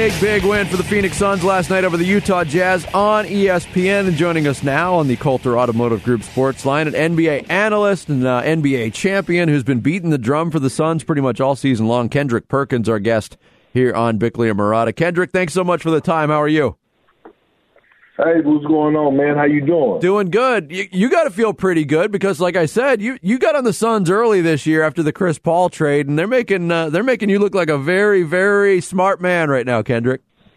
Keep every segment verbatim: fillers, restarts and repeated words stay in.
big, big win for the Phoenix Suns last night over the Utah Jazz on E S P N. And joining us now on the Coulter Automotive Group Sports Line, an N B A analyst and uh, N B A champion who's been beating the drum for the Suns pretty much all season long, Kendrick Perkins, our guest here on Bickley and Marotta. Kendrick, thanks so much for the time. How are you? Hey, what's going on, man? How you doing? Doing good. You, you got to feel pretty good because, like I said, you, you got on the Suns early this year after the Chris Paul trade, and they're making uh, they're making you look like a very, very smart man right now, Kendrick.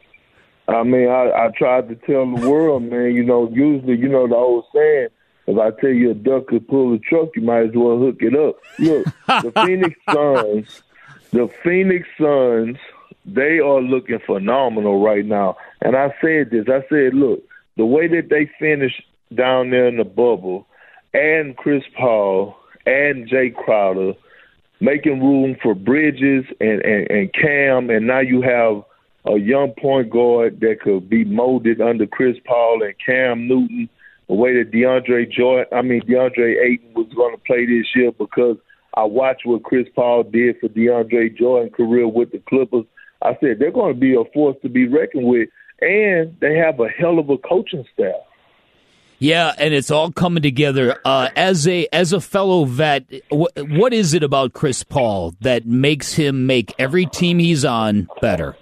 I mean, I, I tried to tell the world, man. You know, usually, you know, the old saying, if I tell you a duck could pull a truck, you might as well hook it up. Look, the Phoenix Suns, the Phoenix Suns, they are looking phenomenal right now. And I said this. I said, look, the way that they finished down there in the bubble, and Chris Paul and Jay Crowder, making room for Bridges and, and, and Cam, and now you have a young point guard that could be molded under Chris Paul and Cam Newton, the way that DeAndre Joy, I mean DeAndre Ayton was going to play this year, because I watched what Chris Paul did for DeAndre Jordan's career with the Clippers. I said they're going to be a force to be reckoned with, and they have a hell of a coaching staff. Yeah, and it's all coming together. Uh, as a as a fellow vet, wh- what is it about Chris Paul that makes him make every team he's on better?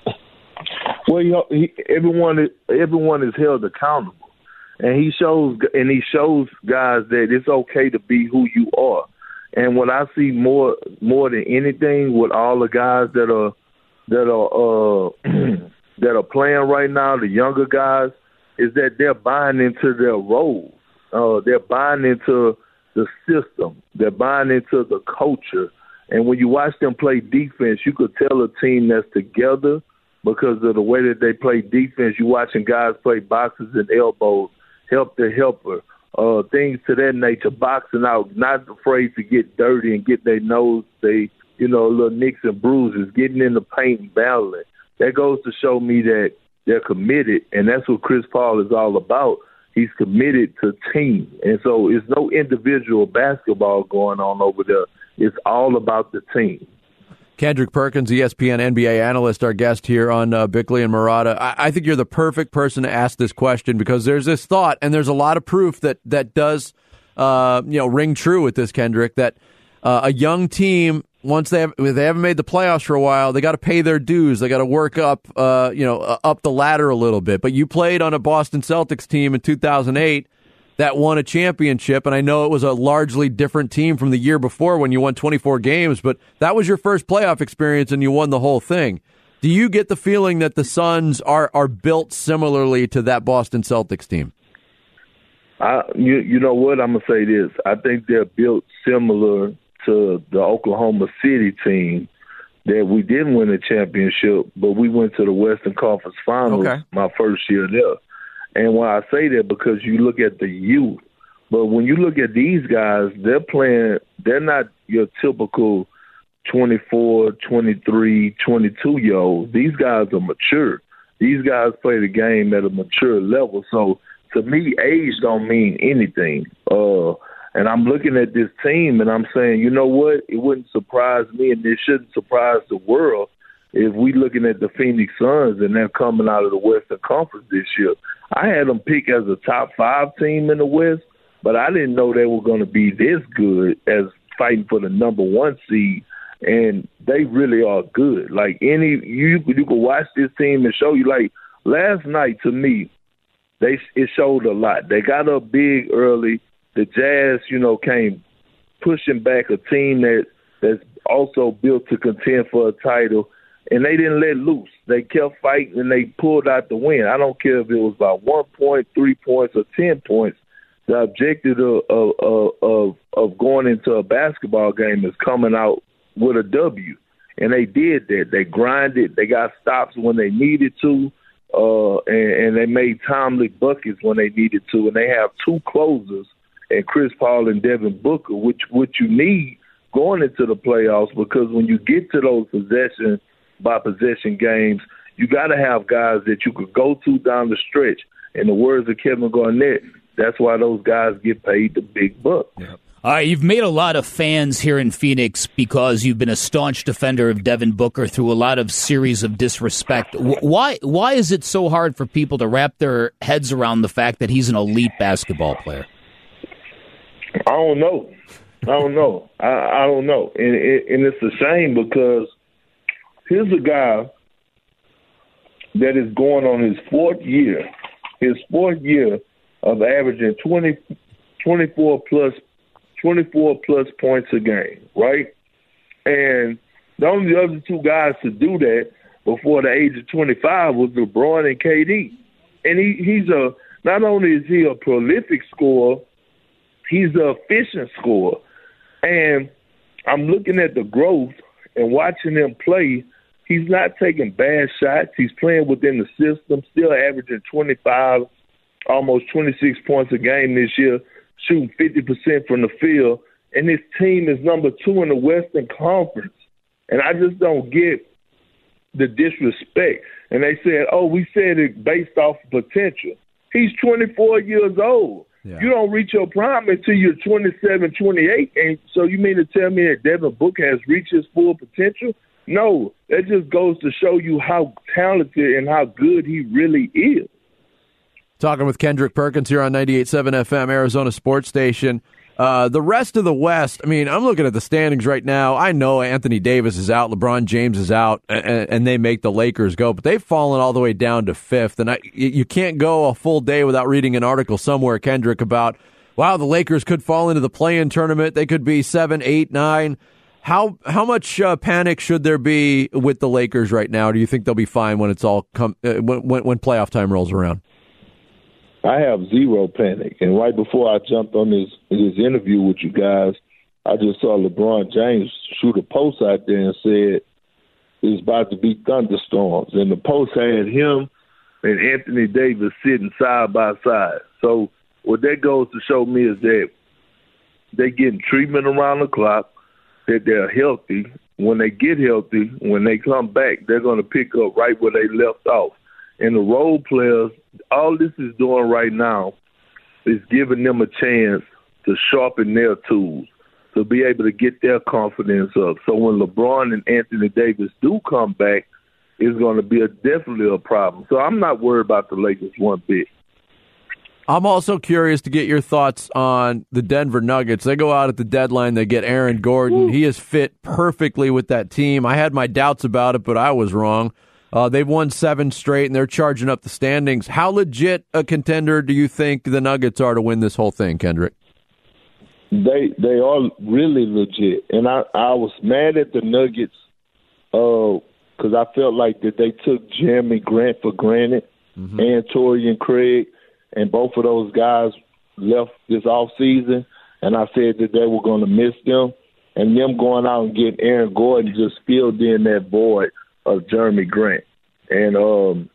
Well, you know, he, everyone is, everyone is held accountable, and he shows and he shows guys that it's okay to be who you are. And what I see more more than anything with all the guys that are that are uh, that are playing right now, the younger guys, is that they're buying into their roles. Uh, they're buying into the system. They're buying into the culture. And when you watch them play defense, you could tell a team that's together because of the way that they play defense. You're watching guys play boxes and elbows, help the helper, uh, things to that nature, boxing out, not afraid to get dirty and get their nose, they, you know, little nicks and bruises, getting in the paint and battling. That goes to show me that they're committed, and that's what Chris Paul is all about. He's committed to team. And so it's no individual basketball going on over there. It's all about the team. Kendrick Perkins, E S P N N B A analyst, our guest here on uh, Bickley and Marotta. I-, I think you're the perfect person to ask this question because there's this thought, and there's a lot of proof that that does uh, you know, ring true with this, Kendrick, that uh, a young team, once they have, if they haven't made the playoffs for a while, they got to pay their dues. They got to work up, uh, you know, uh, up the ladder a little bit. But you played on a Boston Celtics team in two thousand eight that won a championship, and I know it was a largely different team from the year before when you won twenty-four games. But that was your first playoff experience, and you won the whole thing. Do you get the feeling that the Suns are are built similarly to that Boston Celtics team? I, you, you know what? I'm gonna say this. I think they're built similar to the Oklahoma City team that we didn't win a championship, but we went to the Western Conference Finals okay. my first year there. And when I say that, because you look at the youth, but when you look at these guys, they're playing, they're not your typical twenty-four, twenty-three, twenty-two-year-olds. These guys are mature. These guys play the game at a mature level. So to me, age don't mean anything. Uh, And I'm looking at this team and I'm saying, you know what? It wouldn't surprise me, and it shouldn't surprise the world if we looking at the Phoenix Suns and they're coming out of the Western Conference this year. I had them pick as a top five team in the West, but I didn't know they were going to be this good as fighting for the number one seed. And they really are good. Like any, you you can watch this team and show you. Like last night, to me, they it showed a lot. They got up big early. The Jazz, you know, came pushing back a team that that's also built to contend for a title, and they didn't let loose. They kept fighting, and they pulled out the win. I don't care if it was by one point, three points, or ten points. The objective of of, of of going into a basketball game is coming out with a W, and they did that. They grinded. They got stops when they needed to, uh, and, and they made timely buckets when they needed to, and they have two closers, and Chris Paul and Devin Booker, which what you need going into the playoffs, because when you get to those possession by possession games, you got to have guys that you could go to down the stretch. In the words of Kevin Garnett, that's why those guys get paid the big bucks. Yeah. All right, you've made a lot of fans here in Phoenix because you've been a staunch defender of Devin Booker through a lot of series of disrespect. Why why is it so hard for people to wrap their heads around the fact that he's an elite basketball player? I don't know. I don't know. I, I don't know. And, and it's a shame because here's a guy that is going on his fourth year, his fourth year of averaging twenty, twenty-four plus twenty-four plus points a game, right? And the only other two guys to do that before the age of twenty-five was LeBron and K D. And he, he's a not only is he a prolific scorer, he's an efficient scorer. And I'm looking at the growth and watching him play. He's not taking bad shots. He's playing within the system, still averaging twenty-five, almost twenty-six points a game this year, shooting fifty percent from the field, and his team is number two in the Western Conference. And I just don't get the disrespect. And they said, oh, we said it based off of potential. He's twenty-four years old. Yeah. You don't reach your prime until you're twenty-seven, twenty-eight. And so you mean to tell me that Devin Booker has reached his full potential? No, that just goes to show you how talented and how good he really is. Talking with Kendrick Perkins here on ninety-eight point seven F M, Arizona Sports Station. Uh, the rest of the West, I mean, I'm looking at the standings right now. I know Anthony Davis is out, LeBron James is out, and, and they make the Lakers go, but they've fallen all the way down to fifth. And I, you can't go a full day without reading an article somewhere, Kendrick, about, wow, the Lakers could fall into the play-in tournament. They could be seven, eight, nine. How how much uh, panic should there be with the Lakers right now? Do you think they'll be fine when it's all come uh, when when playoff time rolls around? I have zero panic. And right before I jumped on this this interview with you guys, I just saw LeBron James shoot a post out there and said it's about to be thunderstorms. And the post had him and Anthony Davis sitting side by side. So what that goes to show me is that they're getting treatment around the clock, that they're healthy. When they get healthy, when they come back, they're going to pick up right where they left off. And the role players, all this is doing right now is giving them a chance to sharpen their tools, to be able to get their confidence up. So when LeBron and Anthony Davis do come back, it's going to be a, definitely a problem. So I'm not worried about the Lakers one bit. I'm also curious to get your thoughts on the Denver Nuggets. They go out at the deadline. They get Aaron Gordon. Woo. He is fit perfectly with that team. I had my doubts about it, but I was wrong. Uh, they've won seven straight, and they're charging up the standings. How legit a contender do you think the Nuggets are to win this whole thing, Kendrick? They they are really legit. And I, I was mad at the Nuggets because uh, I felt like that they took Jeremy Grant for granted, mm-hmm. and Torian Craig. And both of those guys left this offseason, and I said that they were going to miss them. And them going out and getting Aaron Gordon just filled in that void of Jeremy Grant. And um,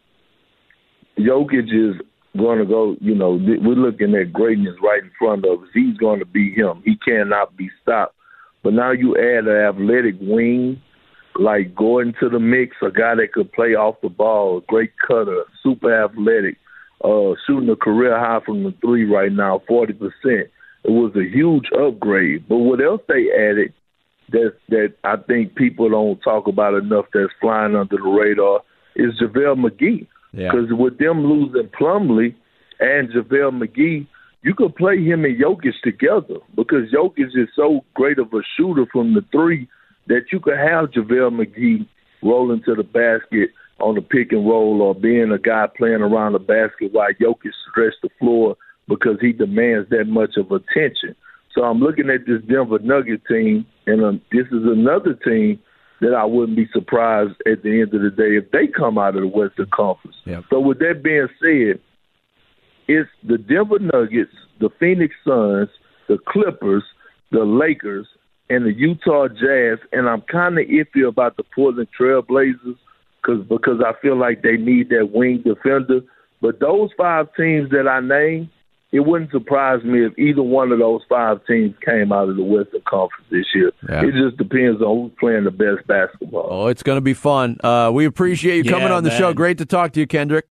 Jokic is going to go, you know, we're looking at greatness right in front of us. He's going to be him. He cannot be stopped. But now you add an athletic wing like Gordon to the mix, a guy that could play off the ball, a great cutter, super athletic. Uh, shooting a career high from the three right now, forty percent. It was a huge upgrade. But what else they added that that I think people don't talk about enough that's flying under the radar is JaVale McGee. Because yeah. with them losing Plumlee and JaVale McGee, you could play him and Jokic together because Jokic is so great of a shooter from the three that you could have JaVale McGee rolling to the basket on the pick and roll or being a guy playing around the basket while Jokic stretched the floor because he demands that much of attention. So I'm looking at this Denver Nuggets team, and um, this is another team that I wouldn't be surprised at the end of the day if they come out of the Western Conference. Yep. So with that being said, it's the Denver Nuggets, the Phoenix Suns, the Clippers, the Lakers, and the Utah Jazz, and I'm kind of iffy about the Portland Trail Blazers, Cause, because I feel like they need that wing defender. But those five teams that I named, it wouldn't surprise me if either one of those five teams came out of the Western Conference this year. Yeah. It just depends on who's playing the best basketball. Oh, it's going to be fun. Uh, we appreciate you yeah, coming on the man. show. Great to talk to you, Kendrick.